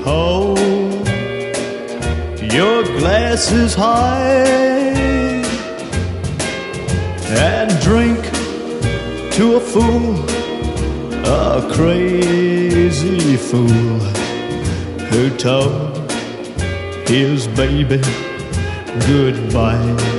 Hold your glasses high and drink to a fool, a crazy fool who told his baby goodbye.